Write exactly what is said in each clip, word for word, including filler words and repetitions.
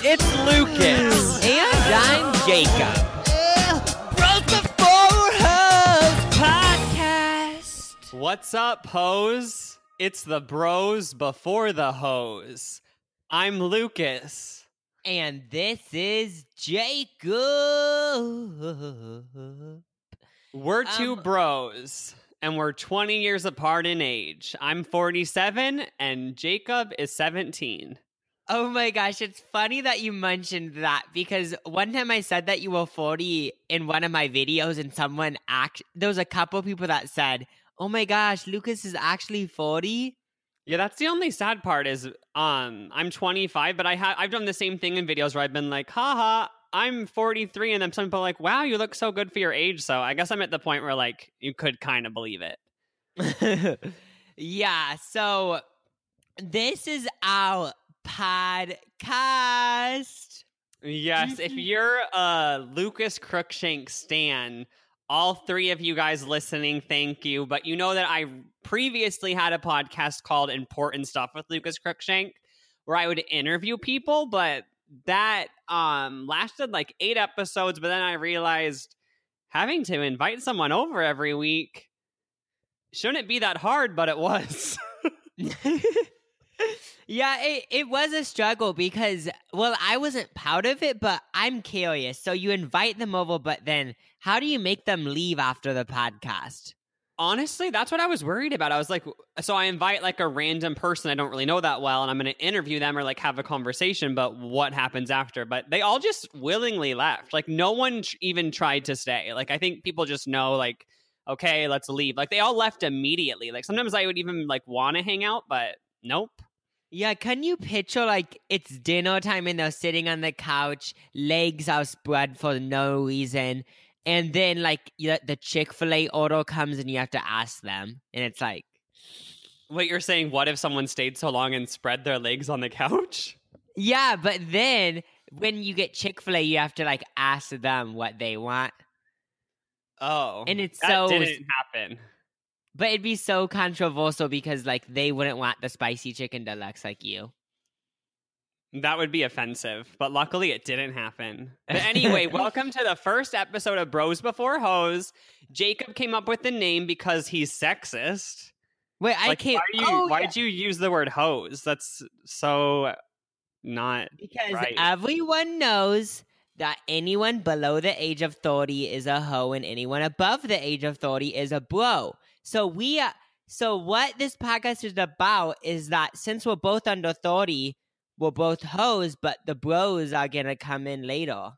It's Lucas. And I'm Jacob. Bros Before Hoes Podcast. What's up, hoes? It's the Bros Before the Hoes. I'm Lucas. And this is Jacob. We're two Um, bros, and we're twenty years apart in age. I'm forty-seven, and Jacob is seventeen. Oh my gosh, it's funny that you mentioned that because one time I said that you were forty in one of my videos and someone act there was a couple people that said, "Oh my gosh, Lucas is actually forty." Yeah, that's the only sad part is um I'm twenty-five, but I have I've done the same thing in videos where I've been like, haha, I'm forty-three, and then some people are like, wow, you look so good for your age. So I guess I'm at the point where like you could kind of believe it. Yeah, so this is our podcast. Yes, if you're a Lucas Crookshank stan, all three of you guys listening, thank you. But you know that I previously had a podcast called Important Stuff with Lucas Crookshank, where I would interview people, but that um lasted like eight episodes. But then I realized having to invite someone over every week shouldn't be that hard, but it was. Yeah, it, it was a struggle because, well, I wasn't proud of it, but I'm curious. So you invite them over, but then how do you make them leave after the podcast? Honestly, that's what I was worried about. I was like, so I invite like a random person I don't really know that well, and I'm going to interview them or like have a conversation, but what happens after? But they all just willingly left. Like no one tr- even tried to stay. Like I think people just know like, okay, let's leave. Like they all left immediately. Like sometimes I would even like want to hang out, but nope. Yeah, can you picture like it's dinner time and they're sitting on the couch, legs are spread for no reason, and then like you, the Chick-fil-A order comes and you have to ask them, and it's like, What you're saying, what if someone stayed so long and spread their legs on the couch? yeah, but then when you get Chick-fil-A, you have to like ask them what they want. Oh, And it's that so- didn't happen. But it'd be so controversial because like they wouldn't want the spicy chicken deluxe like you. That would be offensive, but luckily it didn't happen. But anyway, welcome to the first episode of Bros Before Hoes. Jacob came up with the name because he's sexist. Wait, I Like, can't. why are you, oh, why yeah. did you use the word hose? That's so not Because right. everyone knows that anyone below the age of thirty is a hoe and anyone above the age of thirty is a bro. So we, uh, so what this podcast is about is that since we're both under thirty, we're both hoes, but the bros are gonna come in later.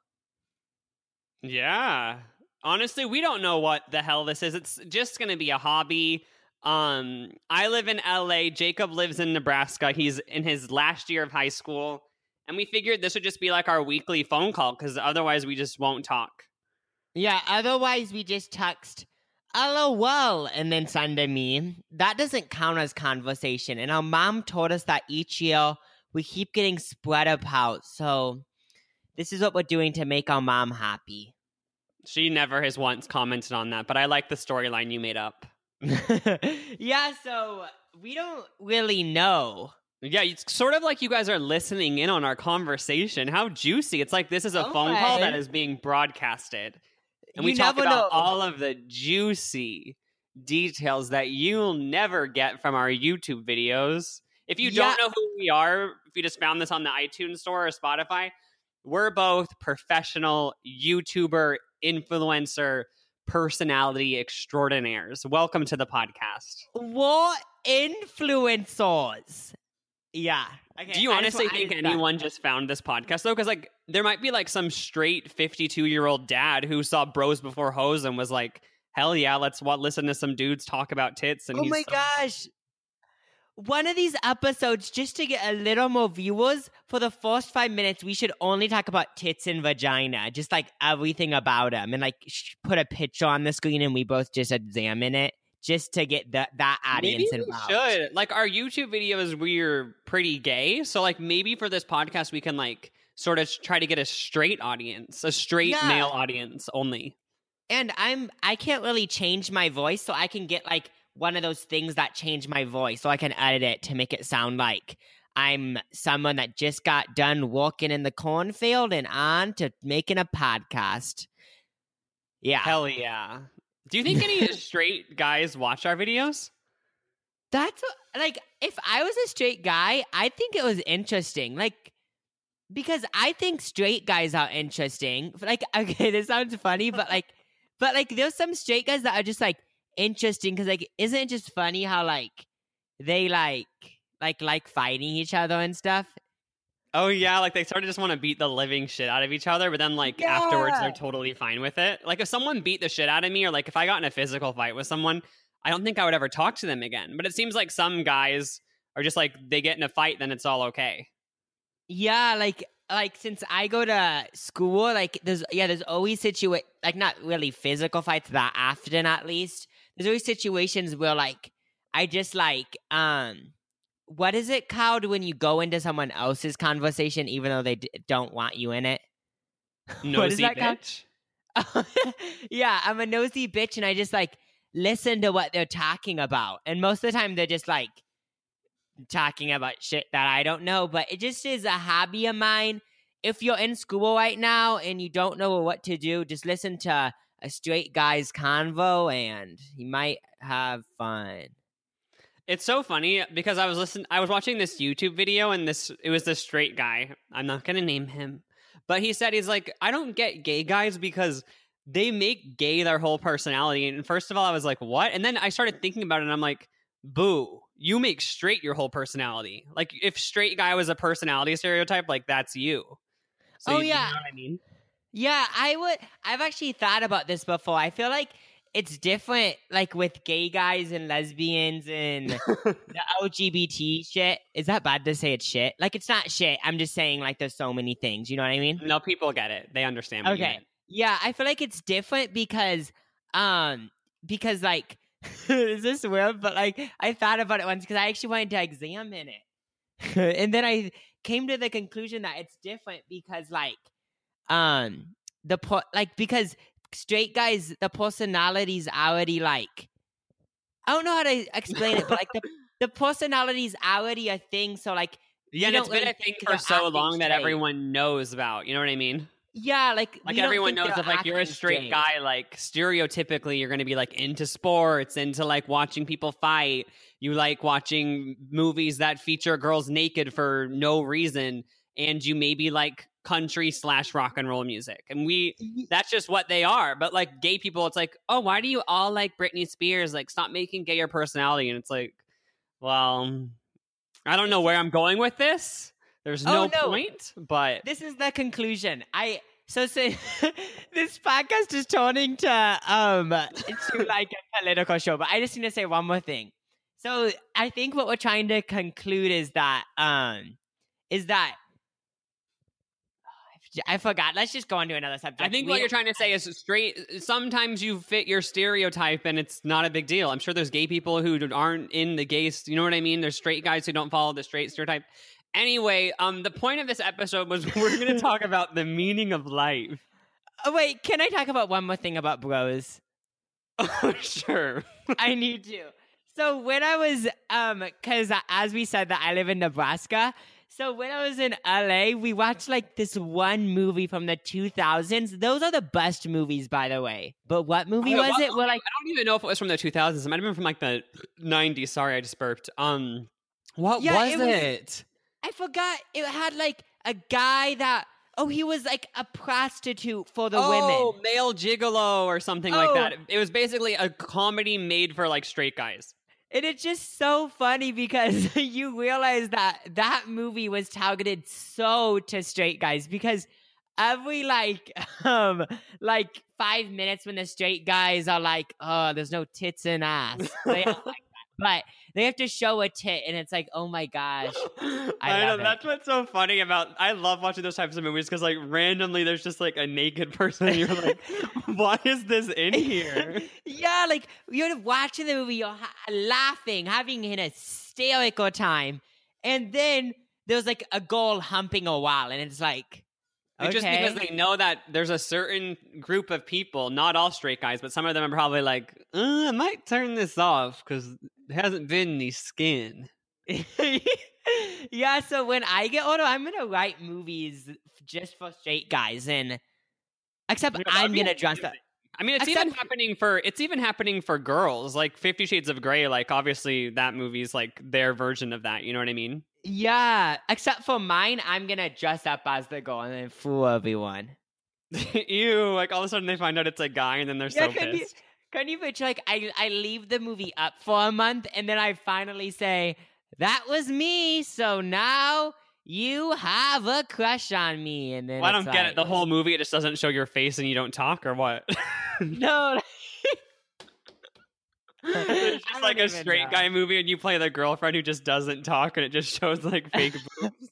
Yeah. Honestly, we don't know what the hell this is. It's just going to be a hobby. Um, I live in L A. Jacob lives in Nebraska. He's in his last year of high school. And we figured this would just be like our weekly phone call because otherwise we just won't talk. Yeah, otherwise we just text LOL and then send a meme. That doesn't count as conversation. And our mom told us that each year we keep getting spread apart. So this is what we're doing to make our mom happy. She never has once commented on that, but I like the storyline you made up. Yeah, so we don't really know. Yeah, it's sort of like you guys are listening in on our conversation. How juicy. It's like this is a Oh phone call my. that is being broadcasted. And You we talk never about know. all of the juicy details that you'll never get from our YouTube videos. If you Yeah. don't know who we are, if you just found this on the iTunes store or Spotify, we're both professional YouTuber, influencer, personality extraordinaires. Welcome to the podcast. We're influencers. Yeah. Okay, Do you I just honestly wa- I think just- anyone just found this podcast though? Because like there might be like some straight fifty-two year old dad who saw Bros Before Hoes and was like, "Hell yeah, let's what listen to some dudes talk about tits." And Oh he's my so- gosh. One of these episodes, just to get a little more viewers, for the first five minutes, we should only talk about tits and vagina, just like everything about them, and like sh- put a picture on the screen and we both just examine it, just to get that that audience Maybe we involved. should. Like our YouTube videos, we're pretty gay, so like maybe for this podcast, we can like sort of try to get a straight audience, a straight Yeah. male audience only. And I'm I can't really change my voice, so I can get like one of those things that change my voice, so I can edit it to make it sound like I'm someone that just got done walking in the cornfield and on to making a podcast. Yeah. Hell yeah. Do you think any straight guys watch our videos? That's like, if I was a straight guy, I think it was interesting. Like, because I think straight guys are interesting. Like, okay, this sounds funny, but like, but like, there's some straight guys that are just like interesting because, like, isn't it just funny how like they like like like fighting each other and stuff? Oh yeah, like they sort of just want to beat the living shit out of each other, but then like Yeah. afterwards they're totally fine with it. Like if someone beat the shit out of me, or like if I got in a physical fight with someone, I don't think I would ever talk to them again. But it seems like some guys are just like, they get in a fight, then it's all okay. Yeah, like like since I go to school, like there's yeah, there's always situa like not really physical fights that often, at least. There's always situations where like I just like um what is it called when you go into someone else's conversation even though they d- don't want you in it? What is Nosy that called? bitch. Yeah, I'm a nosy bitch and I just like listen to what they're talking about. And most of the time they're just like talking about shit that I don't know, but it just is a hobby of mine. If you're in school right now and you don't know what to do, just listen to a straight guy's convo and you might have fun. It's so funny because I was listening, I was watching this YouTube video, and this it was this straight guy. I'm not gonna name him, but he said he's like, I don't get gay guys because they make gay their whole personality. And first of all, I was like, what? And then I started thinking about it, and I'm like, boo, you make straight your whole personality. Like if straight guy was a personality stereotype, like that's you. So Oh, you, yeah. you know what I mean? Yeah, I would. I've actually thought about this before. I feel like it's different, like with gay guys and lesbians and the L G B T shit. Is that bad to say it's shit? Like, it's not shit. I'm just saying, like, there's so many things. You know what I mean? No, people get it. They understand. What you Okay. meant. Yeah, I feel like it's different because, um, because like, is this weird? But like, I thought about it once because I actually wanted to examine it, and then I came to the conclusion that it's different because, like, um, the po- like because straight guys, the personalities already like, I don't know how to explain it, but like the the personalities already a thing. So like, Yeah, you and it's don't been really a thing think for they're so acting long that straight. everyone knows about. You know what I mean? Yeah, like Like we don't everyone think knows they're if like you're a acting straight guy, like stereotypically you're going to be like into sports, into like watching people fight. You like watching movies that feature girls naked for no reason, and you maybe like country slash rock and roll music. And we that's just what they are. But like gay people, it's like, oh, why do you all like Britney Spears? Like, stop making gay your personality. And it's like, well, I don't know where I'm going with this. There's no, Oh, no. point, but This is the conclusion. I so so this podcast is turning to um to like a political show, but I just need to say one more thing. So I think what we're trying to conclude is that um is that I forgot. Let's just go on to another subject. I think We what you're don't- trying to say is straight. Sometimes you fit your stereotype, and it's not a big deal. I'm sure there's gay people who aren't in the gay. You know what I mean? There's straight guys who don't follow the straight stereotype. Anyway, um, the point of this episode was we're going to talk about the meaning of life. Oh wait, can I talk about one more thing about bros? Oh, sure. I need to. So when I was, um, because as we said that I live in Nebraska. So when I was in L A, we watched like this one movie from the two thousands. Those are the best movies, by the way. But what movie Oh, was well, it? We're like, I don't even know if it was from the two thousands. It might have been from like the nineties. Sorry, I just burped. Um, what Yeah, was it it? was- I forgot. It had like a guy that, oh, he was like a prostitute for the oh, women. male gigolo or something like Oh. that. It was basically a comedy made for like straight guys. And it's just so funny because you realize that that movie was targeted so to straight guys because every like um like five minutes when the straight guys are like, oh, there's no tits and ass. They don't like that. But they have to show a tit and it's like, oh my gosh. I, I know love it. that's what's so funny about. I love watching those types of movies because like randomly there's just like a naked person. And you're like, why is this in here? Yeah, like you're watching the movie, you're ha- laughing, having an hysterical time, and then there's like a girl humping a wall, and it's like, It's just because okay. they know that there's a certain group of people, not all straight guys, but some of them are probably like, uh, I might turn this off because there hasn't been any skin. Yeah, so when I get older, I'm gonna write movies just for straight guys, and except Yeah, I'm that'd be gonna dress up. amazing. I mean, it's Except- even happening for it's even happening for girls. Like Fifty Shades of Grey, like obviously that movie's like their version of that. You know what I mean? Yeah, except for mine, I'm gonna dress up as the girl and then fool everyone. Ew! Like all of a sudden they find out it's a guy, and then they're Yeah, so can you- pissed. Can you picture, like, I, I leave the movie up for a month, and then I finally say, that was me, so now you have a crush on me. And then Well, I it's don't get like, it. The whole movie it just doesn't show your face and you don't talk, or what? No. It's I just don't like a even straight know. guy movie, and you play the girlfriend who just doesn't talk, and it just shows like fake boobs.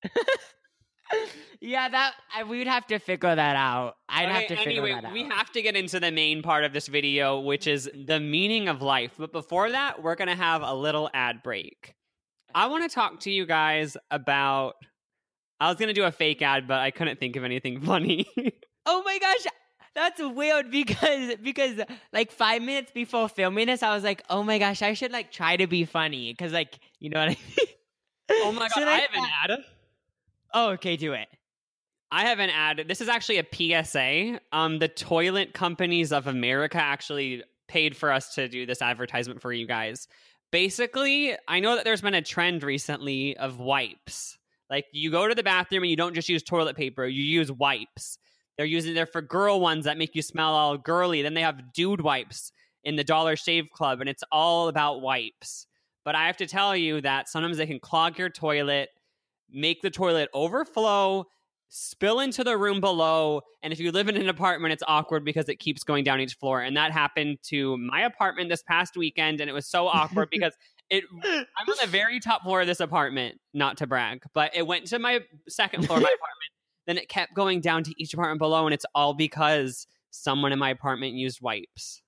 Yeah, that I, we would have to figure that out. I'd Okay, have to figure anyway, that out. we have to get into the main part of this video, which is the meaning of life. But before that, we're going to have a little ad break. I want to talk to you guys about. I was going to do a fake ad, but I couldn't think of anything funny. Oh my gosh, that's weird because because like five minutes before filming this, I was like, oh my gosh, I should like try to be funny because like you know what I mean. Oh my god, Should I have an ad. Oh, okay, do it. I have an ad. This is actually a P S A. Um, the Toilet Companies of America actually paid for us to do this advertisement for you guys. Basically, I know that there's been a trend recently of wipes. Like you go to the bathroom and you don't just use toilet paper, you use wipes. They're using they're for girl ones that make you smell all girly. Then they have dude wipes in the Dollar Shave Club, and it's all about wipes. But I have to tell you that sometimes they can clog your toilet, make the toilet overflow, spill into the room below, and if you live in an apartment, it's awkward because it keeps going down each floor. And that happened to my apartment this past weekend, and it was so awkward because it I'm on the very top floor of this apartment, not to brag, but it went to my second floor of my apartment, then it kept going down to each apartment below, and it's all because someone in my apartment used wipes.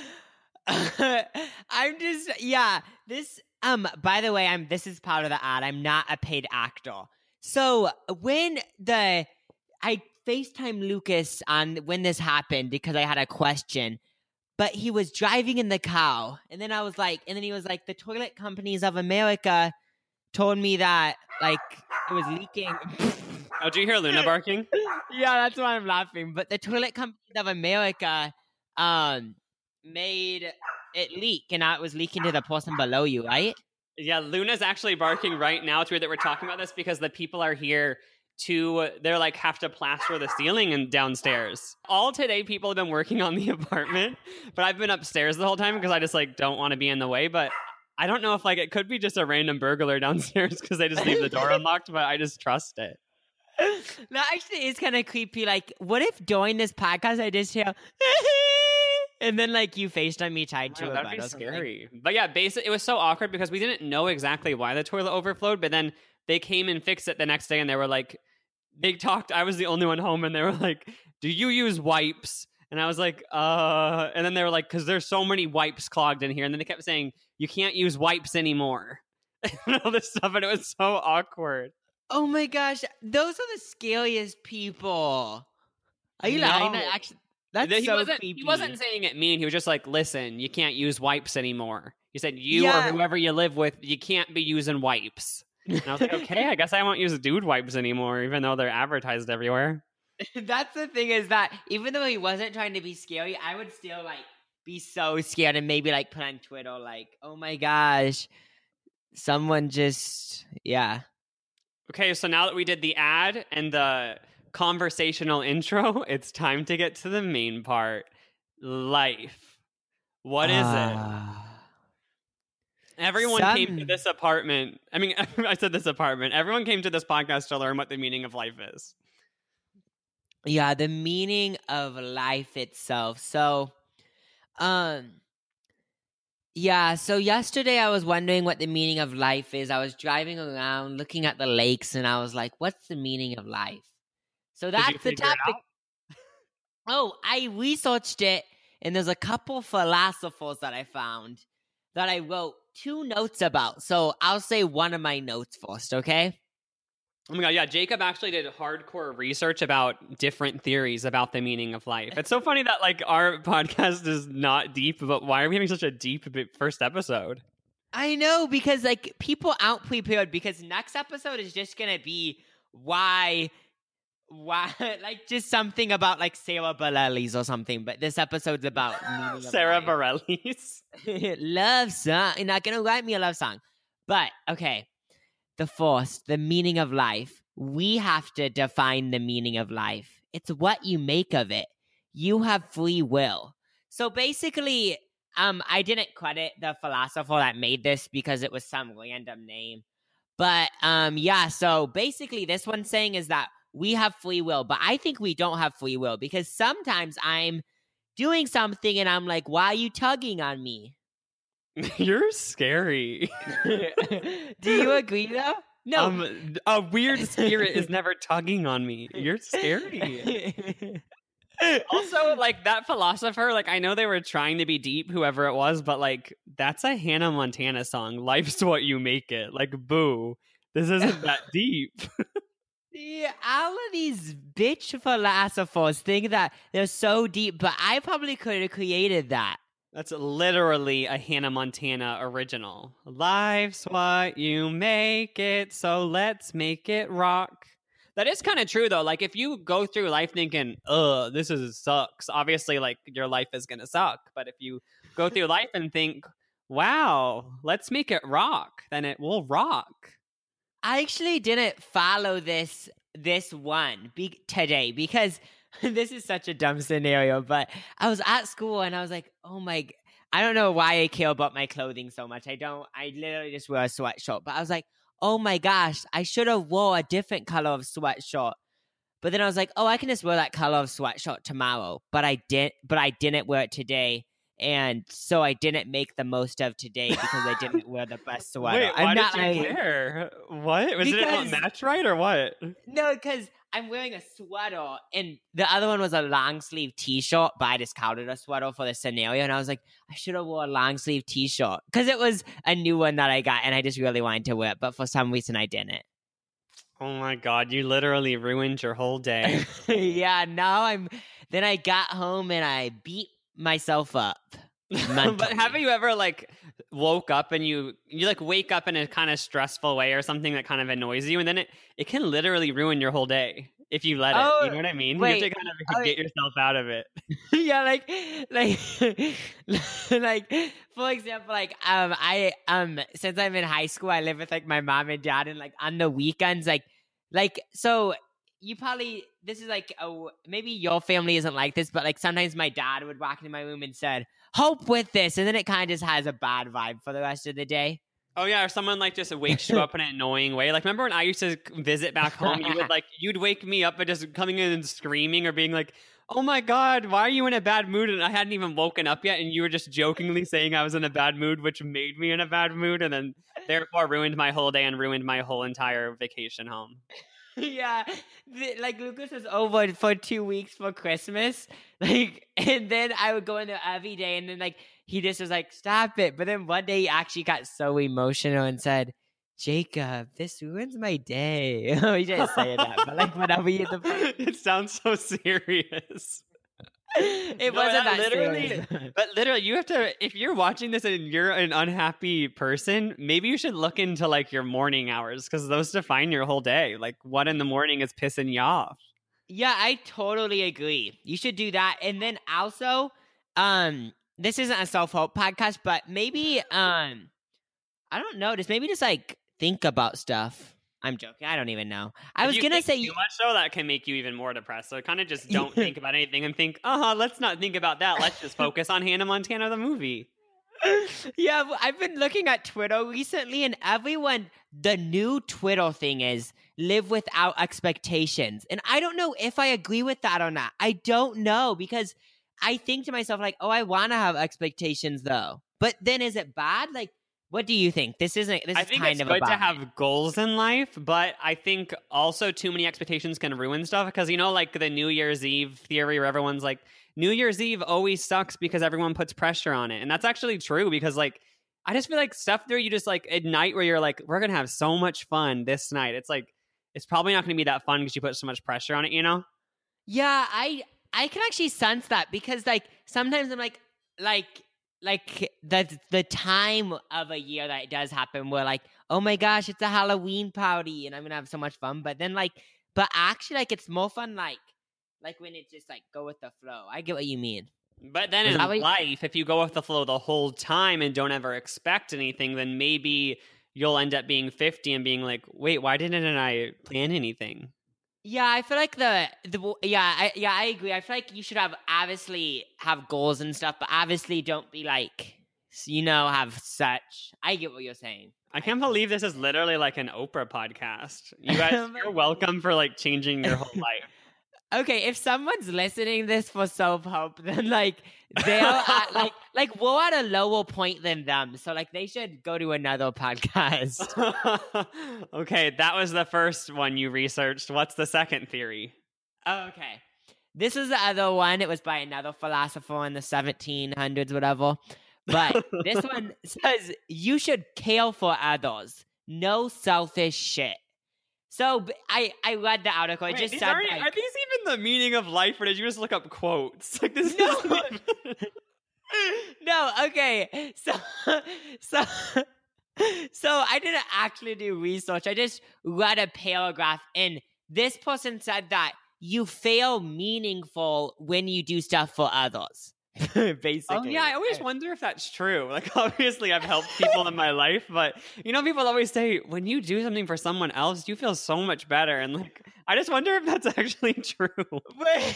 I'm just yeah. This um. By the way, I'm. This is part of the ad. I'm not a paid actor. So when the I FaceTime Lucas on when this happened because I had a question, but he was driving in the car, and then I was like, and then he was like, the Toilet Companies of America told me that like it was leaking. Oh, do you hear Luna barking? Yeah, that's why I'm laughing. But the Toilet Companies of America um made it leak, and now it was leaking to the person below you, right? Yeah, Luna's actually barking right now. It's weird that we're talking about this because the people are here to, they're like have to plaster the ceiling and downstairs. All today, people have been working on the apartment, but I've been upstairs the whole time because I just like don't want to be in the way. But I don't know if like it could be just a random burglar downstairs because they just leave the door unlocked, but I just trust it. That actually is kind of creepy. Like, what if during this podcast I just hear, and then like you FaceTime me tied to Oh, a that'd bed be or something? scary. But yeah, basically, it was so awkward because we didn't know exactly why the toilet overflowed, but then they came and fixed it the next day, and they were like, they talked. I was the only one home, and they were like, "Do you use wipes?" And I was like, "Uh," and then they were like, "Because there's so many wipes clogged in here," and then they kept saying, "You can't use wipes anymore," and all this stuff, and it was so awkward. Oh my gosh, those are the scariest people. Are you No. lying? That actually, that's he so wasn't, creepy. He wasn't saying it mean. He was just like, "Listen, you can't use wipes anymore." He said, "You Yeah. or whoever you live with, you can't be using wipes." And I was like, "Okay, I guess I won't use dude wipes anymore, even though they're advertised everywhere." That's the thing is that even though he wasn't trying to be scary, I would still like be so scared and maybe like put on Twitter like, "Oh my gosh, someone just yeah." Okay, so now that we did the ad and the conversational intro, it's time to get to the main part. Life. What is it? Ah. Everyone Some- came to this apartment. I mean, I said this apartment. Everyone came to this podcast to learn what the meaning of life is. Yeah, the meaning of life itself. So, um, yeah, so yesterday I was wondering what the meaning of life is. I was driving around looking at the lakes and I was like, what's the meaning of life? So Did you that's the figure it topic. Oh, I researched it, and there's a couple philosophers that I found that I wrote two notes about. So I'll say one of my notes first, okay? Oh my god, yeah, Jacob actually did hardcore research about different theories about the meaning of life. It's so funny that like our podcast is not deep, but why are we having such a deep bi- first episode? I know, because like people aren't prepared, because next episode is just gonna be why why like just something about like Sarah Bareilles or something, but this episode's about meaning of Sarah life. Bareilles. Love song. You're not gonna write me a love song. But okay. The fourth, the meaning of life. We have to define the meaning of life. It's what you make of it. You have free will. So basically, um, I didn't credit the philosopher that made this because it was some random name. But um, yeah, so basically this one's saying is that we have free will, but I think we don't have free will, because sometimes I'm doing something and I'm like, why are you tugging on me? You're scary. Do you agree though? No. Um, a weird spirit is never tugging on me. You're scary. Also, like that philosopher, like I know they were trying to be deep, whoever it was, but like that's a Hannah Montana song. Life's what you make it. Like, boo. This isn't that deep. Yeah, all of these bitch philosophers think that they're so deep, but I probably could have created that. That's literally a Hannah Montana original. Life's what you make it, so let's make it rock. That is kind of true, though. Like, if you go through life thinking, ugh, this is sucks, obviously, like, your life is going to suck. But if you go through life and think, wow, let's make it rock, then it will rock. I actually didn't follow this this one be- today because this is such a dumb scenario, but I was at school and I was like, oh my, I don't know why I care about my clothing so much. I don't, I literally just wear a sweatshirt, but I was like, oh my gosh, I should have wore a different color of sweatshirt. But then I was like, oh, I can just wear that color of sweatshirt tomorrow. But I didn't, but I didn't wear it today. And so I didn't make the most of today because I didn't wear the best sweater. Wait, why I'm did not you like, care? What? Was Because- it not match right or what? No, because I'm wearing a sweater and the other one was a long sleeve t-shirt, but I just called it a sweater for the scenario. And I was like, I should have wore a long sleeve t-shirt because it was a new one that I got and I just really wanted to wear it. But for some reason I didn't. Oh my God, you literally ruined your whole day. Yeah, now I'm, then I got home and I beat myself up. But have you ever like woke up and you you like wake up in a kind of stressful way or something that kind of annoys you, and then it it can literally ruin your whole day if you let Oh, it. You know what I mean? wait, you have to kind of oh, get yourself out of it. Yeah, like like like for example, like um I um since I'm in high school, I live with like my mom and dad, and like on the weekends, like like so you probably, this is like, oh, maybe your family isn't like this, but like sometimes my dad would walk into my room and said, "Hope with this," and then it kind of just has a bad vibe for the rest of the day. Oh yeah, or someone like just wakes you up in an annoying way. Like remember when I used to visit back home, you would like you'd wake me up by just coming in and screaming or being like, "Oh my God, why are you in a bad mood?" And I hadn't even woken up yet, and you were just jokingly saying I was in a bad mood, which made me in a bad mood, and then therefore ruined my whole day and ruined my whole entire vacation home. Yeah, the, like Lucas was over for two weeks for Christmas, like, and then I would go in there every day, and then like he just was like, "Stop it!" But then one day he actually got so emotional and said, "Jacob, this ruins my day." He didn't say that, but like whenever you the it sounds so serious. It No, wasn't that that literally, serious. but literally, you have to. If you're watching this and you're an unhappy person, maybe you should look into like your morning hours because those define your whole day. Like, what in the morning is pissing you off? Yeah, I totally agree. You should do that. And then also, um, this isn't a self-help podcast, but maybe um I don't know, just maybe just like think about stuff. I'm joking. I don't even know. I If was you gonna think say too much though, that can make you even more depressed. So kind of just don't think about anything and think, uh huh. Let's not think about that. Let's just focus on Hannah Montana the movie. Yeah, well, I've been looking at Twitter recently, and everyone, the new Twitter thing is live without expectations. And I don't know if I agree with that or not. I don't know, because I think to myself, like, oh, I want to have expectations though. But then is it bad? Like, what do you think? This isn't, this I is think kind it's of good about to it. have goals in life, but I think also too many expectations can ruin stuff because, you know, like the New Year's Eve theory where everyone's like, New Year's Eve always sucks because everyone puts pressure on it. And that's actually true because, like, I just feel like stuff there you just like at night where you're like, we're going to have so much fun this night. It's like, it's probably not going to be that fun because you put so much pressure on it, you know? Yeah, I I can actually sense that because like sometimes I'm like like like the the time of a year that it does happen where like, oh my gosh, it's a Halloween party and I'm gonna have so much fun. But then like, but actually like it's more fun like like when it just like go with the flow. I get what you mean. But then Was in that what you- life, if you go with the flow the whole time and don't ever expect anything, then maybe you'll end up being fifty and being like, wait, why didn't I plan anything? Yeah, I feel like the the yeah I yeah I agree. I feel like you should have obviously have goals and stuff, but obviously don't be like you know have such. I get what you're saying. I can't believe this is literally like an Oprah podcast. You guys, you're welcome for like changing your whole life. Okay, if someone's listening this for self help, then like they're at, like like we're at a lower point than them, so like they should go to another podcast. Okay, that was the first one you researched. What's the second theory? Oh, okay, this is the other one. It was by another philosopher in the seventeen hundreds, whatever. But this one says you should care for others. No selfish shit. So I, I read the article. I Wait, just these said, are, like, are these even the meaning of life, or did you just look up quotes? Like this No. isn't even- no, okay. So so so I didn't actually do research. I just read a paragraph, and this person said that you feel meaningful when you do stuff for others. Basically. Oh yeah, I always wonder if that's true. Like obviously I've helped people in my life, but you know, people always say when you do something for someone else, you feel so much better. And like I just wonder if that's actually true. Wait,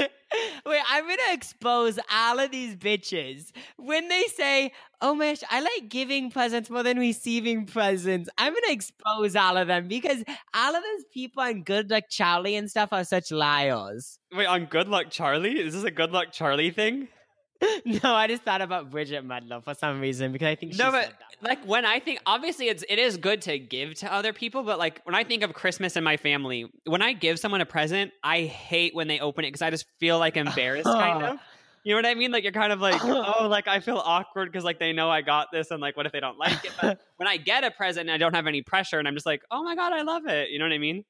wait, I'm gonna expose all of these bitches. When they say, oh my gosh, I like giving presents more than receiving presents, I'm gonna expose all of them because all of those people on Good Luck Charlie and stuff are such liars. Wait, on Good Luck Charlie? Is this a Good Luck Charlie thing? No, I just thought about Bridget Mendel for some reason because I think she No, said but that. like when I think, obviously it's it is good to give to other people, but like when I think of Christmas in my family, when I give someone a present, I hate when they open it because I just feel like embarrassed, kind of. You know what I mean? Like you're kind of like, oh, like I feel awkward because like they know I got this, and like what if they don't like it? But when I get a present and I don't have any pressure, and I'm just like, oh my god, I love it. You know what I mean?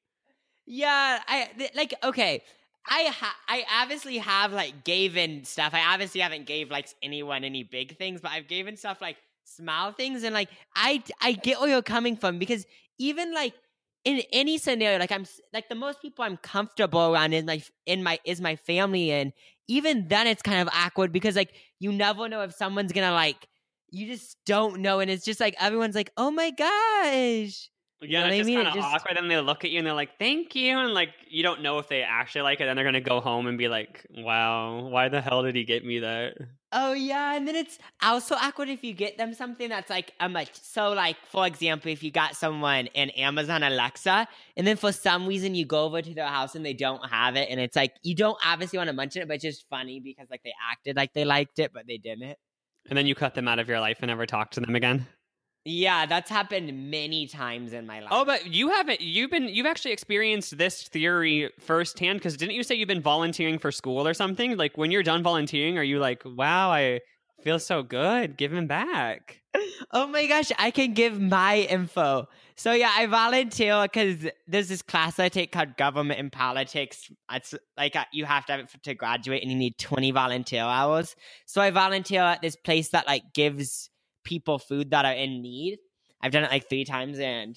Yeah, I th- like okay. I ha- I obviously have like given stuff. I obviously haven't gave like anyone any big things, but I've given stuff like small things, and like I I get where you're coming from because even like in any scenario, like I'm s- like the most people I'm comfortable around in like in my is my family, and even then it's kind of awkward because like you never know if someone's gonna like you just don't know, and it's just like everyone's like, oh my gosh. Yeah, You know what it's I just mean? It kind of just- awkward. Then they look at you and they're like, "Thank you," and like you don't know if they actually like it. Then they're gonna go home and be like, "Wow, why the hell did he get me that?" Oh yeah, and then it's also awkward if you get them something that's like a much. So like for example, if you got someone an Amazon Alexa, and then for some reason you go over to their house and they don't have it, and it's like you don't obviously want to mention it, but it's just funny because like they acted like they liked it, but they didn't. And then you cut them out of your life and never talk to them again. Yeah, that's happened many times in my life. Oh, but you haven't. You've been. You've actually experienced this theory firsthand. Because didn't you say you've been volunteering for school or something? Like when you're done volunteering, are you like, "Wow, I feel so good giving back"? Oh my gosh, I can give my info. So yeah, I volunteer because there's this class I take called Government and Politics. It's like uh, you have to have it for, to graduate, and you need twenty volunteer hours. So I volunteer at this place that like gives people food that are in need. I've done it like three times, and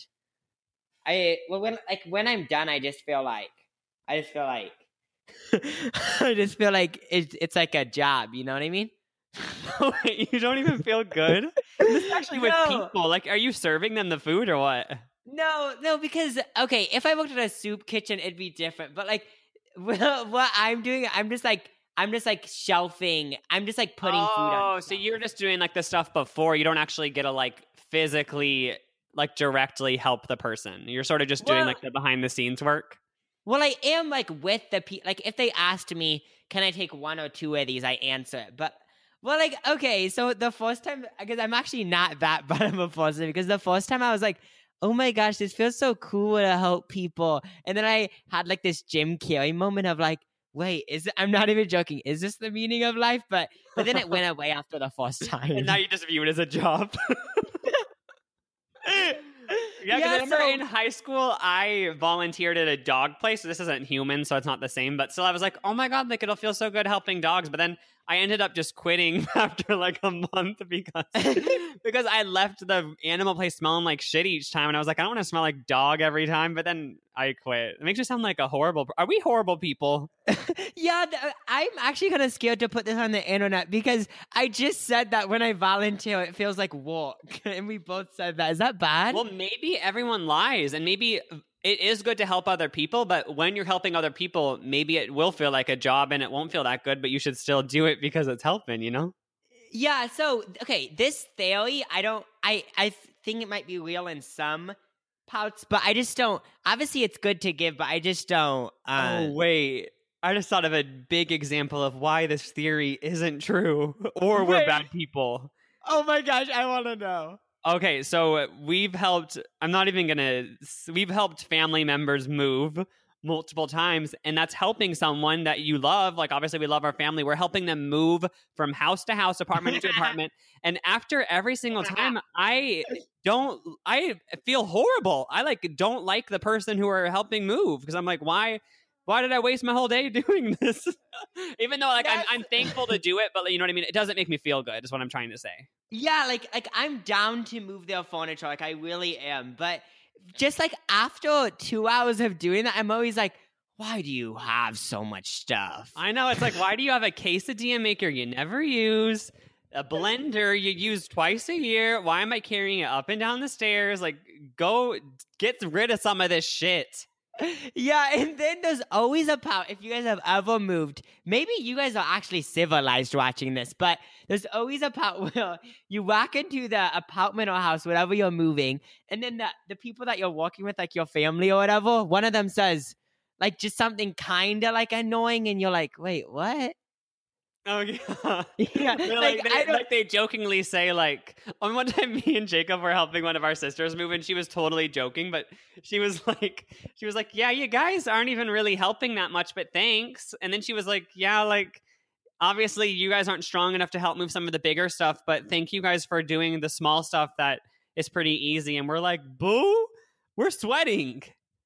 I well when like when I'm done, I just feel like I just feel like I just feel like it's it's like a job. You know what I mean? Wait, you don't even feel good. This is actually with No. people. Like, are you serving them the food or what? No, no, because okay, if I worked at a soup kitchen, it'd be different. But like, well, what I'm doing, I'm just like, I'm just like shelving. I'm just like putting oh, food on. so stuff. you're just doing like the stuff before. You don't actually get to like physically, like directly help the person. You're sort of just doing Well- like the behind the scenes work. Well, I am like with the people. Like, if they asked me, can I take one or two of these? I answer it. But well, like, okay, so the first time, because I'm actually not that bad of a person, because the first time I was like, oh my gosh, this feels so cool to help people. And then I had like this Jim Carrey moment of like, wait, is it, I'm not even joking. Is this the meaning of life? But but then it went away after the first time. And now you just view it as a job. Yeah, because Yeah, I remember so- in high school, I volunteered at a dog place. So this isn't human, so it's not the same. But still, I was like, oh my God, like it'll feel so good helping dogs. But then I ended up just quitting after like a month because because I left the animal place smelling like shit each time, and I was like, I don't want to smell like dog every time. But then I quit. It makes me sound like a horrible. Are we horrible people? Yeah, th- I'm actually kind of scared to put this on the internet because I just said that when I volunteer, it feels like work, and we both said that. Is that bad? Well, maybe everyone lies, and maybe it is good to help other people, but when you're helping other people, maybe it will feel like a job and it won't feel that good, but you should still do it because it's helping, you know? Yeah, so okay, this theory, I don't I I think it might be real in some parts, but I just don't. Obviously it's good to give, but I just don't uh, Oh, wait. I just thought of a big example of why this theory isn't true or we're Wait. bad people. Oh my gosh, I want to know. Okay, so we've helped, I'm not even going to, we've helped family members move multiple times, and that's helping someone that you love. Like, obviously, we love our family. We're helping them move from house to house, apartment to apartment. And after every single time, I don't, I feel horrible. I like don't like the person who are helping move because I'm like, why? Why did I waste my whole day doing this? Even though, like, I'm, I'm thankful to do it, but you know what I mean? It doesn't make me feel good, is what I'm trying to say. Yeah, like like I'm down to move their furniture, like I really am. But just like after two hours of doing that, I'm always like, why do you have so much stuff? I know, it's like, why do you have a quesadilla maker you never use? A blender you use twice a year? Why am I carrying it up and down the stairs? Like, go get rid of some of this shit. Yeah, and then there's always a part, if you guys have ever moved, maybe you guys are actually civilized watching this, but there's always a part where you walk into the apartment or house, whatever you're moving, and then the, the people that you're working with, like your family or whatever, one of them says, like, just something kind of, like, annoying, and you're like, wait, what? Oh, yeah. Yeah, They're like, like, they, I don't- like they jokingly say, like, on one time me and Jacob were helping one of our sisters move, and she was totally joking, but she was like, she was like, yeah, you guys aren't even really helping that much, but thanks. And then she was like, yeah, like, obviously you guys aren't strong enough to help move some of the bigger stuff, but thank you guys for doing the small stuff that is pretty easy. And we're like, boo, we're sweating.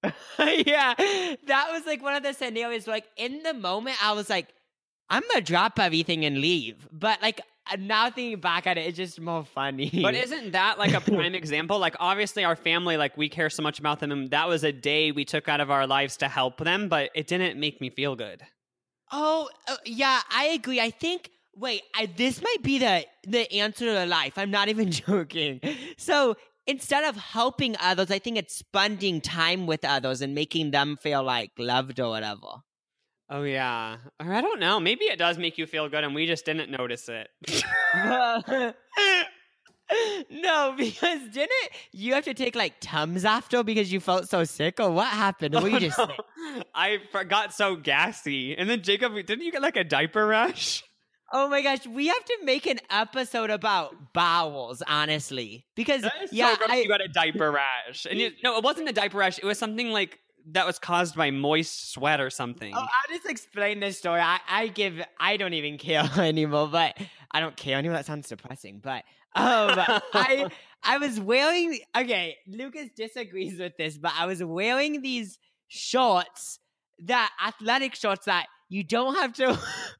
Yeah, that was like one of the scenarios, like, in the moment, I was like, I'm gonna drop everything and leave. But like now thinking back at it, it's just more funny. But isn't that like a prime example? Like, obviously our family, like, we care so much about them, and that was a day we took out of our lives to help them, but it didn't make me feel good. Oh, uh, yeah, I agree. I think, wait, I, this might be the, the answer to life. I'm not even joking. So instead of helping others, I think it's spending time with others and making them feel like loved or whatever. Oh, yeah. Or I don't know. Maybe it does make you feel good and we just didn't notice it. No, because didn't you have to take like Tums after because you felt so sick, or what happened? Or were you Oh, just no. sick? I got so gassy. And then Jacob, didn't you get like a diaper rash? Oh my gosh, we have to make an episode about bowels, honestly. Because That is yeah, so gross I, you got a diaper rash. And you, no, it wasn't a diaper rash. It was something like that was caused by moist sweat or something. Oh, I'll just explain this story. I, I give, I don't even care anymore, but I don't care anymore. That sounds depressing, but um, I, I was wearing, okay, Lucas disagrees with this, but I was wearing these shorts, that athletic shorts that you don't have to,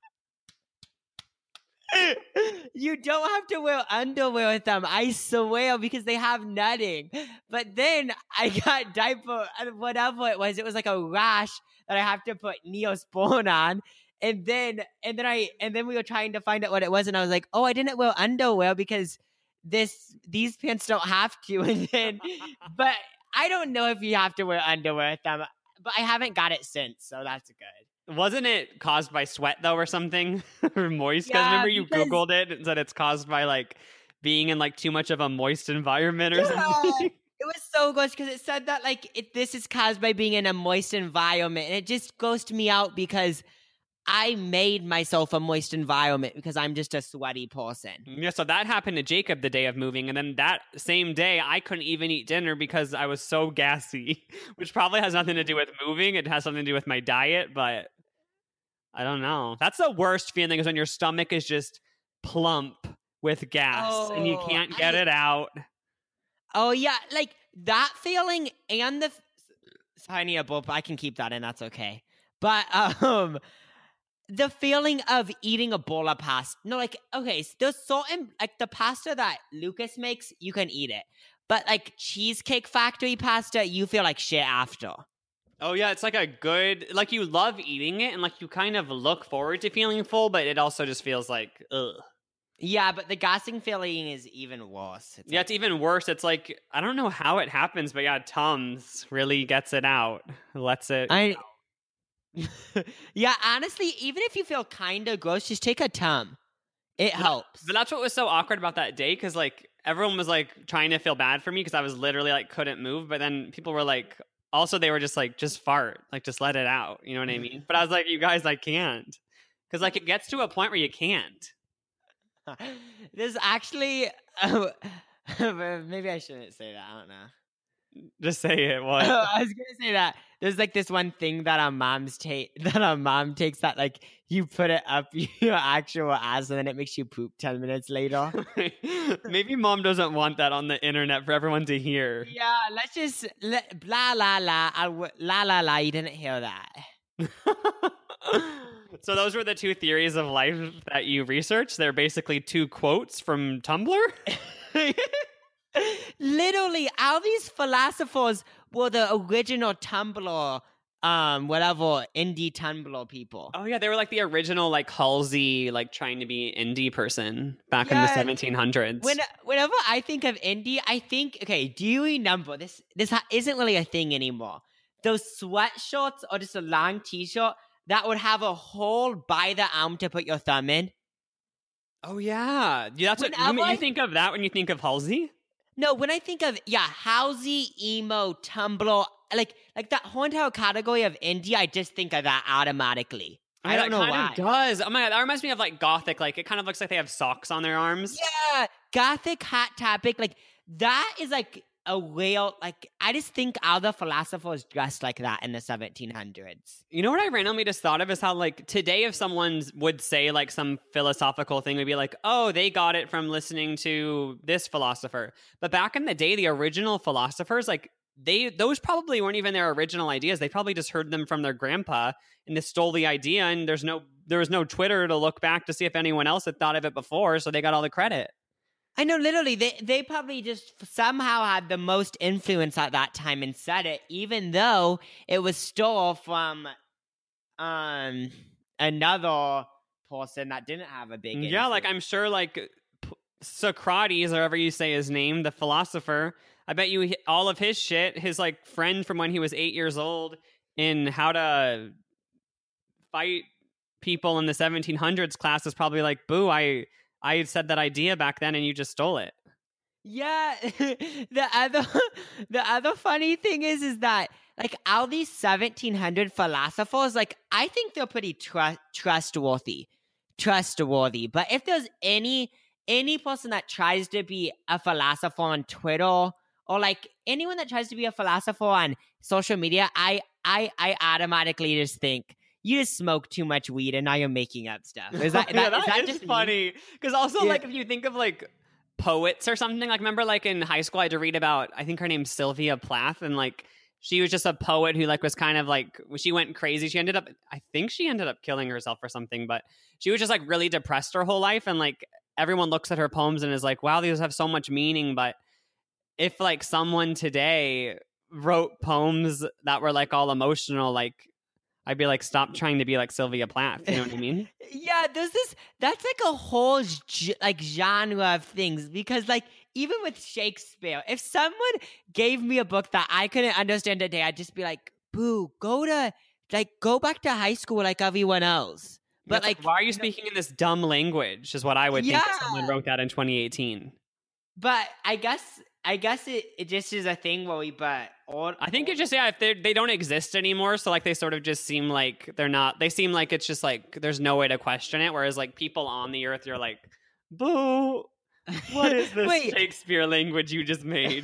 you don't have to wear underwear with them, I swear, because they have nutting. But then I got diaper, whatever it was, it was like a rash that I have to put Neosporin on. And then, and then I, and then we were trying to find out what it was, and I was like, oh, I didn't wear underwear because this, these pants don't have to. And then, but I don't know if you have to wear underwear with them, but I haven't got it since, so that's good. Wasn't it caused by sweat though, or something? Or moist? Because Yeah, remember you because- Googled it and said it's caused by like being in like too much of a moist environment or Yeah. something. It was so gross because it said that like it, this is caused by being in a moist environment, and it just grossed me out because I made myself a moist environment because I'm just a sweaty person. Yeah, so that happened to Jacob the day of moving, and then that same day I couldn't even eat dinner because I was so gassy, which probably has nothing to do with moving. It has something to do with my diet, but I don't know. That's the worst feeling, is when your stomach is just plump with gas and you Oh, can't get I- it out. Oh yeah, like that feeling and the. F- Sorry, I need a burp. I can keep that in. That's okay. But um, the feeling of eating a bowl of pasta. No, like, okay, so there's certain, like, the pasta that Lucas makes, you can eat it. But, like, Cheesecake Factory pasta, you feel like shit after. Oh, yeah, it's like a good, like, you love eating it, and, like, you kind of look forward to feeling full, but it also just feels like, ugh. Yeah, but the gassing feeling is even worse. It's Yeah, like, it's even worse. It's like, I don't know how it happens, but yeah, Tums really gets it out. Lets it. I, yeah, honestly, even if you feel kind of gross, just take a Tum. It But- helps. But that's what was so awkward about that day, because, like, everyone was, like, trying to feel bad for me because I was literally, like, couldn't move, but then people were, like, also, they were just like, just fart, like, just let it out. You know what I mean? But I was like, you guys, I can't. Because, like, it gets to a point where you can't. There's actually, oh, maybe I shouldn't say that. I don't know. Just say it. What? I was gonna say that there's like this one thing that our moms take that our mom takes that like you put it up your actual ass and then it makes you poop ten minutes later. Maybe mom doesn't want that on the internet for everyone to hear. Yeah, let's just let, blah la la I w- la la la. You didn't hear that. So those were the two theories of life that you researched. They're basically two quotes from Tumblr. Literally, all these philosophers were the original Tumblr, um, whatever indie Tumblr people. Oh yeah, they were like the original like Halsey, like trying to be indie person back in the Yeah. seventeen hundreds. When whenever I think of indie, I think, okay, do you remember this? This ha- isn't really a thing anymore. Those sweatshirts or just a long T-shirt that would have a hole by the arm to put your thumb in. Oh yeah, yeah. That's what you, Whenever you I- think of that when you think of Halsey. No, when I think of yeah, Halsey, emo, Tumblr, like like that whole entire category of indie, I just think of that automatically. I Yeah, don't know that kind why. of does. Oh my god, that reminds me of like gothic. Like it kind of looks like they have socks on their arms. Yeah, gothic hot topic, like that is like a real like I just think all the philosophers dressed like that in the seventeen hundreds. You know what I randomly just thought of is how like today if someone would say like some philosophical thing, would be like, oh, they got it from listening to this philosopher. But back in the day, the original philosophers, like they those probably weren't even their original ideas. They probably just heard them from their grandpa and they stole the idea. And there's no there was no Twitter to look back to see if anyone else had thought of it before, so they got all the credit. I know, literally, they they probably just somehow had the most influence at that time and said it, even though it was stole from um another person that didn't have a big Yeah, like influence. I'm sure like P- Socrates, or however you say his name, the philosopher, I bet you he- all of his shit, his like friend from when he was eight years old in how to fight people in the seventeen hundreds class is probably like, boo, I I said that idea back then and you just stole it. Yeah, the other the other funny thing is is that like all these seventeen hundred philosophers, like I think they're pretty tru- trustworthy, trustworthy. But if there's any any person that tries to be a philosopher on Twitter or like anyone that tries to be a philosopher on social media, I I I automatically just think you just smoke too much weed and now you're making up stuff. Is that, Yeah, that, is that is just me? funny? Because also, Yeah. like, if you think of like poets or something, like, remember, like in high school, I had to read about, I think her name's Sylvia Plath, and like she was just a poet who like was kind of like she went crazy. She ended up, I think she ended up killing herself or something, but she was just like really depressed her whole life, and like everyone looks at her poems and is like, wow, these have so much meaning. But if like someone today wrote poems that were like all emotional, like I'd be like, stop trying to be like Sylvia Plath. You know what I mean? Yeah, there's this. That's like a whole g- like genre of things because, like, even with Shakespeare, if someone gave me a book that I couldn't understand today, I'd just be like, "Boo, go to like go back to high school like everyone else." But That's like, why are you speaking in this dumb language? Is what I would think if Yeah. someone wrote that in twenty eighteen. but I guess I guess it, it just is a thing where we but or I think it's just yeah, if they they don't exist anymore, so like they sort of just seem like they're not. They seem like it's just like there's no way to question it. Whereas like people on the earth, you're like, boo. What is this Wait. Shakespeare language you just made?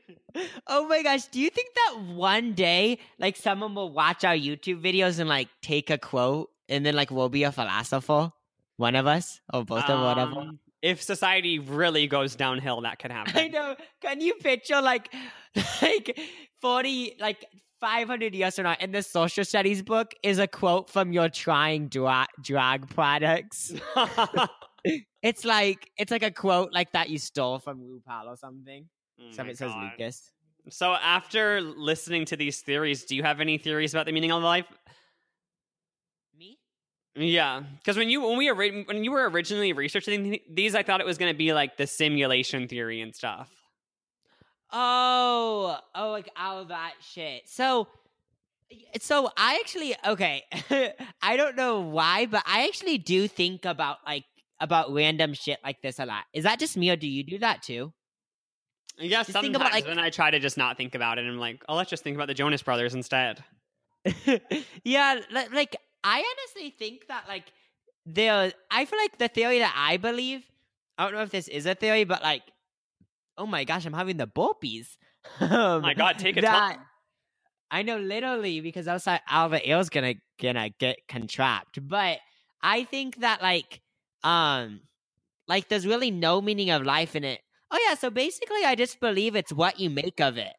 Oh my gosh, do you think that one day like someone will watch our YouTube videos and like take a quote and then like we'll be a philosopher? One of us or both of whatever. Um, If society really goes downhill, that could happen. I know. Can you picture like like forty like five hundred years from now in the social studies book is a quote from your trying dra- drag products. It's like it's like a quote like that you stole from RuPaul or something. Oh Some my it says God. Lucas. So after listening to these theories, do you have any theories about the meaning of life? Me? Yeah, because when you when we ori- when you were originally researching these, I thought it was going to be like the simulation theory and stuff. Oh, oh, like all that shit. So, so I actually okay. I don't know why, but I actually do think about like about random shit like this a lot. Is that just me, or do you do that too? Yeah, Just sometimes think about, like- then I try to just not think about it, and I'm like, oh, let's just think about the Jonas Brothers instead. Yeah, li- like I honestly think that like there. I feel like the theory that I believe. I don't know if this is a theory, but like, oh my gosh, I'm having the burpees. Oh my God, take it. that, I know, literally, because outside all the air's gonna gonna get contract. But I think that like um like there's really no meaning of life in it. Oh yeah, so basically I just believe it's what you make of it.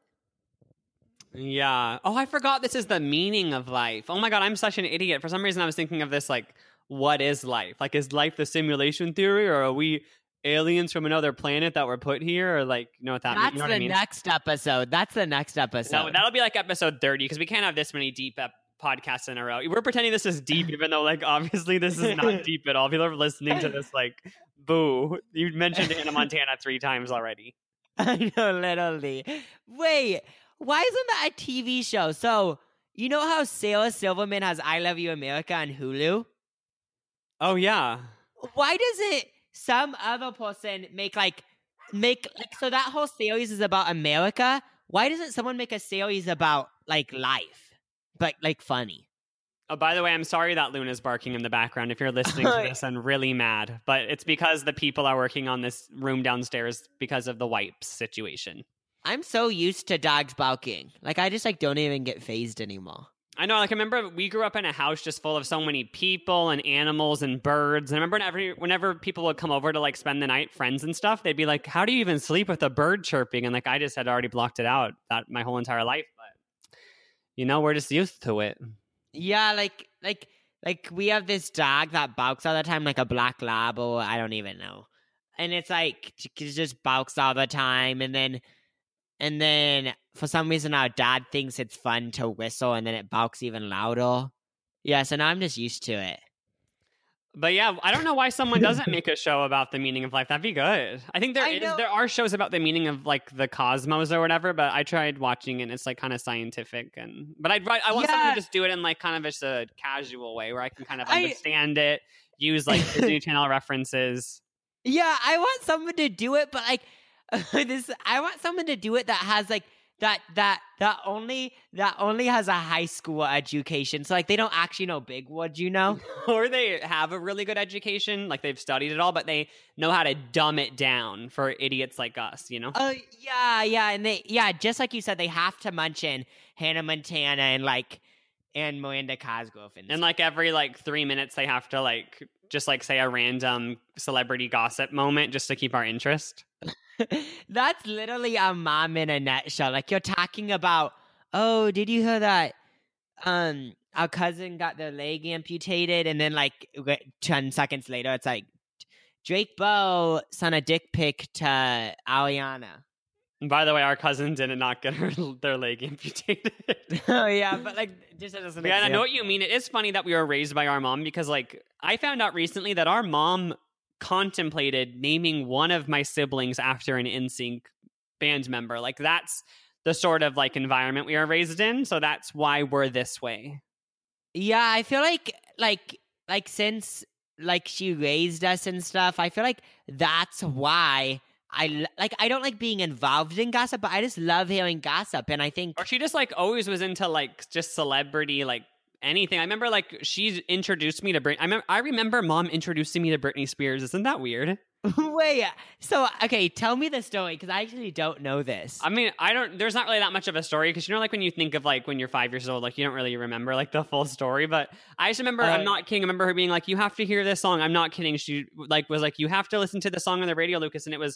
Yeah. Oh, I forgot this is the meaning of life. Oh my God, I'm such an idiot. For some reason, I was thinking of this like, what is life? Like, is life the simulation theory, or are we aliens from another planet that were put here, or like, you know what that That's means? You know the what I mean? next episode. That's the next episode. No, that'll be like episode thirty, because we can't have this many deep ep- podcasts in a row. We're pretending this is deep, even though like obviously this is not deep at all. People are listening to this like, boo. You mentioned Hannah Montana three times already. I know, literally. Wait, why isn't that a T V show? So, you know how Sarah Silverman has I Love You America on Hulu? Oh yeah. Why doesn't some other person make like, make, like, so that whole series is about America? Why doesn't someone make a series about, like, life? But, like, funny? Oh, by the way, I'm sorry that Luna's barking in the background if you're listening to this and really mad. But it's because the people are working on this room downstairs because of the wipes situation. I'm so used to dogs barking. Like, I just, like, don't even get phased anymore. I know, like, I remember we grew up in a house just full of so many people and animals and birds. And I remember whenever, whenever people would come over to, like, spend the night, friends and stuff, they'd be like, how do you even sleep with a bird chirping? And, like, I just had already blocked it out that my whole entire life. But, you know, we're just used to it. Yeah, like, like, like we have this dog that barks all the time, like a black lab, or I don't even know. And it's like, it just barks all the time. And then, and then for some reason our dad thinks it's fun to whistle, and then it barks even louder. Yeah, so now I'm just used to it. But yeah, I don't know why someone doesn't make a show about the meaning of life. That'd be good. I think there I is, know. there are shows about the meaning of like the cosmos or whatever. But I tried watching it, and it's like kind of scientific, and but I I want someone Yeah. to just do it in like kind of just a casual way where I can kind of I- understand it, use like Disney Channel references. Yeah, I want someone to do it, but like this, I want someone to do it that has like that that that only that only has a high school education. So like they don't actually know Bigwood, you know? Or they have a really good education, like they've studied it all, but they know how to dumb it down for idiots like us, you know? Oh yeah, yeah, and they yeah, just like you said, they have to mention Hannah Montana and like and Miranda Cosgrove and, And like every like three minutes, they have to like just like say a random celebrity gossip moment just to keep our interest. That's literally a mom in a nutshell. Like you're talking about, oh, did you hear that? Um, our cousin got their leg amputated, and then like ten seconds later, it's like Drake Bow sent a dick pic to Ariana. And by the way, our cousin did not get her their leg amputated. Oh yeah, but like just as an Yeah, and I know example. what you mean. It is funny that we were raised by our mom because, like, I found out recently that our mom contemplated naming one of my siblings after an N Sync band member. Like, that's the sort of like environment we are raised in. So that's why we're this way. Yeah, I feel like like like since like she raised us and stuff, I feel like that's why I l- like I don't like being involved in gossip, but I just love hearing gossip, and I think Or she just like always was into like just celebrity, like anything. I remember like she introduced me to Britney. I remember, I remember mom introducing me to Britney Spears. Isn't that weird? wait. So okay, tell me the story because I actually don't know this. I mean, I don't, there's not really that much of a story because you know, like when you think of like when you're five years old, like you don't really remember like the full story. But I just remember, Uh, I'm not kidding. I remember her being like, you have to hear this song. I'm not kidding. She like was like, you have to listen to the song on the radio, Lucas. And it was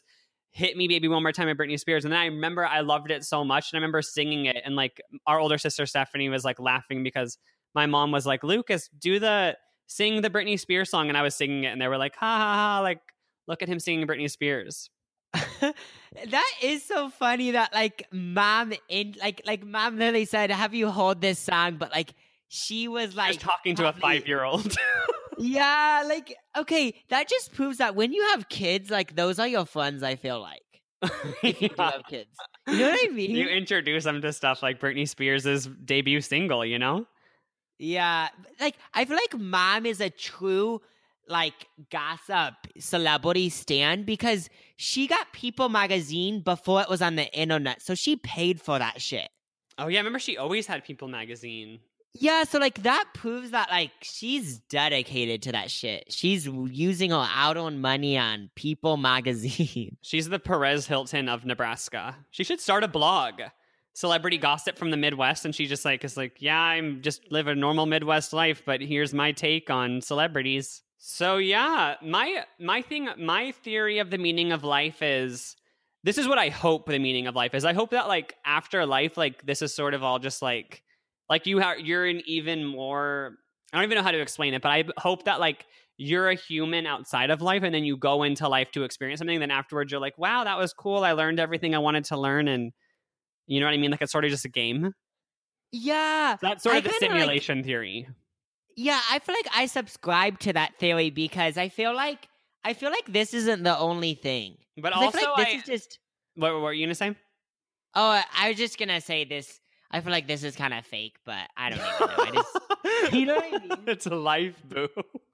Hit Me Baby One More Time by Britney Spears. And then I remember I loved it so much. And I remember singing it. And like our older sister Stephanie was like laughing because my mom was like, Lucas, do the sing the Britney Spears song. And I was singing it. And they were like, ha ha ha. Like, look at him singing Britney Spears. That is so funny that like mom in like like mom literally said, have you heard this song? But like she was like just talking to probably, a five-year-old. Yeah, like okay, that just proves that when you have kids, like those are your friends, I feel like. If you do have kids. You know what I mean? You introduce them to stuff like Britney Spears' debut single, you know? Yeah. Like I feel like mom is a true like gossip celebrity stan because she got People magazine before it was on the internet. So she paid for that shit. Oh yeah, I remember she always had People magazine. Yeah, so like that proves that like she's dedicated to that shit. She's using her out on money on People magazine. She's the Perez Hilton of Nebraska. She should start a blog. Celebrity gossip from the Midwest, and she just like is like, yeah, I'm just live a normal Midwest life, but here's my take on celebrities. So yeah, my my thing, my theory of the meaning of life is this is what I hope the meaning of life is. I hope that like after life, like this is sort of all just like like you have you're an even more. I don't even know how to explain it, but I hope that like you're a human outside of life, and then you go into life to experience something. Then afterwards, you're like, wow, that was cool. I learned everything I wanted to learn, and you know what I mean. Like it's sort of just a game. Yeah, so that's sort of I the simulation like, theory. Yeah, I feel like I subscribe to that theory because I feel like I feel like this isn't the only thing. But also, I feel like this I, is just. What, what were you gonna say? Oh, I was just gonna say this. I feel like this is kind of fake, but I don't even know. I just, you know what I mean? It's a life, boo.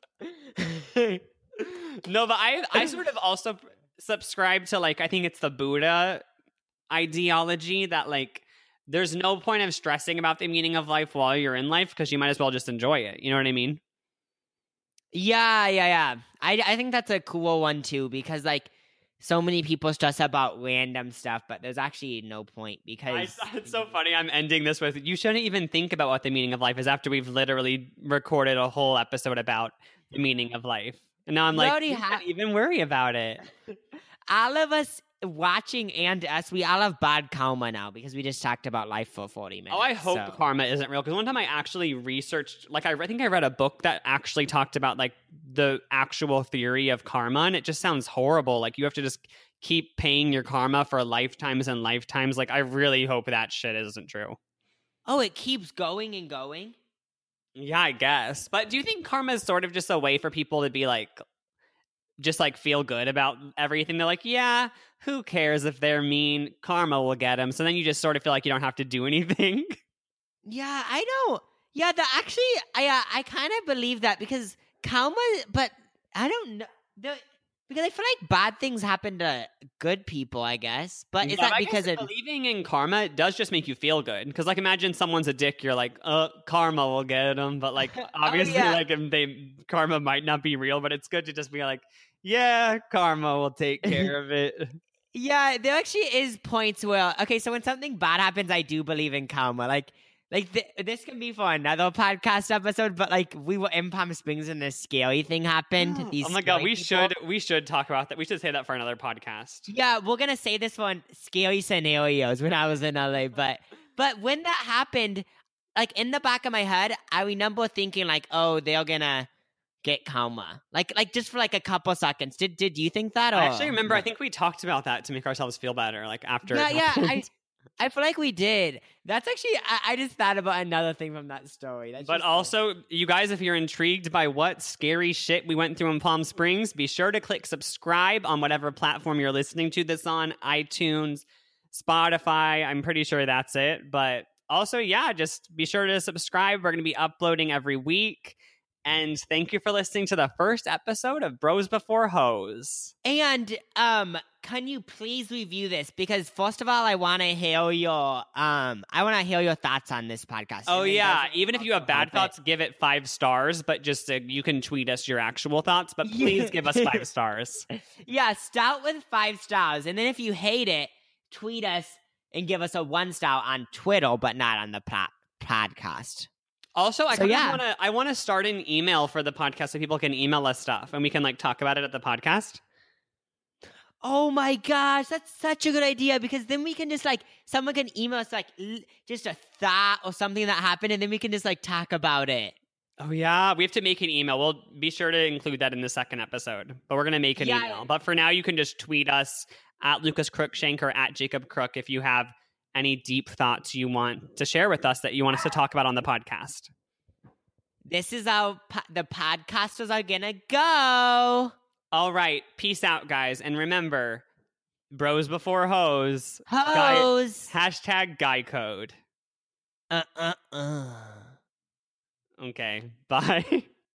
No, but I I sort of also subscribe to like I think it's the Buddha ideology that like. There's no point of stressing about the meaning of life while you're in life because you might as well just enjoy it. You know what I mean? Yeah, yeah, yeah. I, I think that's a cool one too because like so many people stress about random stuff, but there's actually no point because... I, it's so funny. I'm ending this with, you shouldn't even think about what the meaning of life is after we've literally recorded a whole episode about the meaning of life. And now I'm You like, already you ha- can't even worry about it. All of us watching and us, we all have bad karma now because we just talked about life for forty minutes. Oh, I hope so. karma isn't real because one time I actually researched, like I, I think I read a book that actually talked about like the actual theory of karma, and it just sounds horrible. Like you have to just keep paying your karma for lifetimes and lifetimes. Like I really hope that shit isn't true. Oh, it keeps going and going? Yeah, I guess. But do you think karma is sort of just a way for people to be like, just like feel good about everything? They're like, yeah, who cares if they're mean? Karma will get them. So then you just sort of feel like you don't have to do anything. Yeah, I don't. Yeah, the actually, I uh, I kind of believe that because karma, but I don't know. The, because I feel like bad things happen to good people, I guess. But is Yeah, that I because guess it? believing in karma does just make you feel good? Because like imagine someone's a dick, you're like, uh, karma will get them. But like obviously, yeah. like if they karma might not be real, but it's good to just be like, yeah, karma will take care of it. Yeah, there actually is points where okay, so when something bad happens, I do believe in karma. Like, like th- this can be for another podcast episode, but like we were in Palm Springs and this scary thing happened. These Oh my god, we people. should we should talk about that. We should say that for another podcast. Yeah, we're gonna say this one scary scenarios when I was in L A, but but when that happened, like in the back of my head, I remember thinking like, oh, they're gonna get karma, like like just for like a couple seconds. Did did you think that? Or? I actually remember. I think we talked about that to make ourselves feel better. Like after, Yeah, it yeah. I happened. I feel like we did. That's actually I, I just thought about another thing from that story. That's But just also, you guys, if you're intrigued by what scary shit we went through in Palm Springs, be sure to click subscribe on whatever platform you're listening to this on, iTunes, Spotify. I'm pretty sure that's it. But also, yeah, just be sure to subscribe. We're going to be uploading every week. And thank you for listening to the first episode of Bros Before Hoes. And um, can you please review this? Because first of all, I want to hear your um, I want to hear your thoughts on this podcast. Oh And then yeah, doesn't even if you have also bad help it. thoughts, give it five stars. But just uh, you can tweet us your actual thoughts. But please Yeah. give us five stars. Yeah, start with five stars, and then if you hate it, tweet us and give us a one star on Twitter, but not on the plat- podcast. Also, I So, kind yeah. of want to. I want to start an email for the podcast so people can email us stuff and we can like talk about it at the podcast. Oh my gosh, that's such a good idea because then we can just like someone can email us like l- just a thought or something that happened, and then we can just like talk about it. Oh yeah, we have to make an email. We'll be sure to include that in the second episode. But we're gonna make an Yeah. email. But for now, you can just tweet us at Lucas Crookshank or at Jacob Crook if you have any deep thoughts you want to share with us that you want us to talk about on the podcast. This is how po- the podcasters are gonna go. All right, peace out, guys, and remember, bros before hoes. Guy- Hose. hashtag guy code. Uh uh uh. Okay, bye.